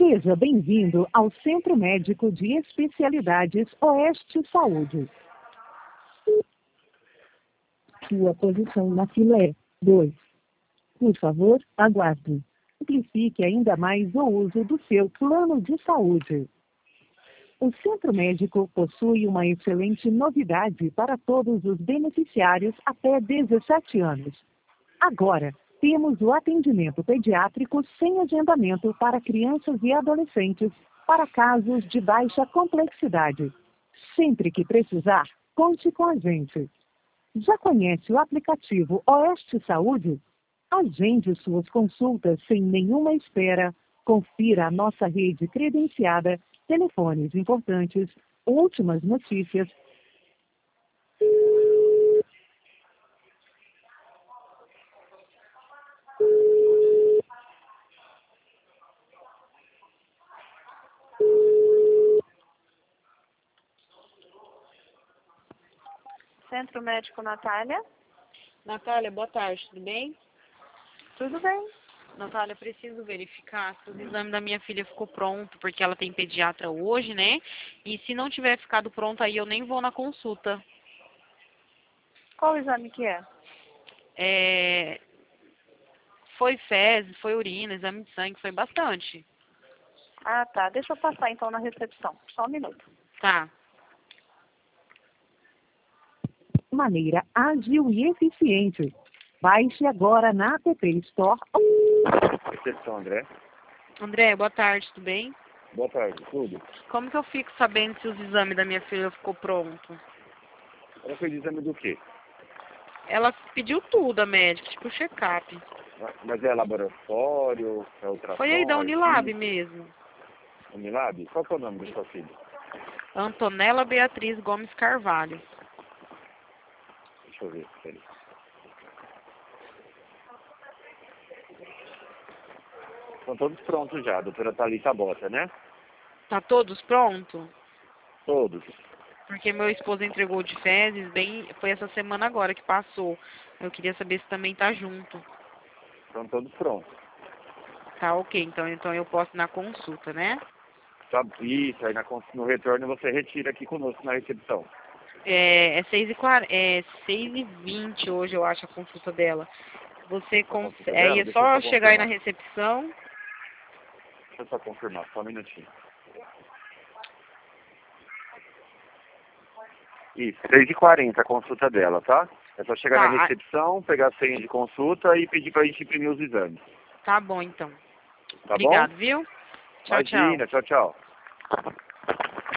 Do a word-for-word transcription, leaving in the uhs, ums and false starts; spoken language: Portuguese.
Seja bem-vindo ao Centro Médico de Especialidades Oeste Saúde. Sua posição na fila é dois. Por favor, aguarde. Simplifique ainda mais o uso do seu plano de saúde. O Centro Médico possui uma excelente novidade para todos os beneficiários até dezessete anos. Agora, temos o atendimento pediátrico sem agendamento para crianças e adolescentes para casos de baixa complexidade. Sempre que precisar, conte com a gente. Já conhece o aplicativo Oeste Saúde? Agende suas consultas sem nenhuma espera. Confira a nossa rede credenciada, telefones importantes, últimas notícias. Centro Médico Natália. Natália, boa tarde, tudo bem? Tudo bem? Natália, preciso verificar se o exame da minha filha ficou pronto, porque ela tem pediatra hoje, né? E se não tiver ficado pronto, aí eu nem vou na consulta. Qual exame que é? É... Foi fezes, foi urina, exame de sangue, foi bastante. Ah, tá. Deixa eu passar então na recepção. Só um minuto. Tá. Maneira ágil e eficiente. Baixe agora na App Store. Recepção, André. André, boa tarde, tudo bem? Boa tarde, tudo? Como que eu fico sabendo se os exames da minha filha ficou pronto? Ela fez exame do quê? Ela pediu tudo, a médica, tipo check-up. Mas é laboratório, é ultrassom? Foi aí da Unilab arquivo? mesmo. Unilab? Qual que é o nome da sua filha? Antonella Beatriz Gomes Carvalho. Deixa eu ver, peraí. Estão todos prontos já, a doutora Thalita Bota, né? Tá todos prontos? Todos. Porque meu esposo entregou de fezes, bem, foi essa semana agora que passou. Eu queria saber se também tá junto. Estão todos prontos. Tá ok, então, então eu posso ir na consulta, né? Tá, isso, aí na, cons- no retorno você retira aqui conosco na recepção. É, é seis e vinte hoje, eu acho, a consulta dela. Você consulta consegue. dela? Aí é Deixa só eu só chegar aí na confirmar. recepção. Deixa eu só confirmar, só um minutinho. Isso, três e quarenta a consulta dela, tá? É só chegar Tá, na recepção, pegar a senha de consulta e pedir pra gente imprimir os exames. Tá bom, então. Tá Obrigado, bom? viu? Tchau, tchau. Imagina, tchau, tchau.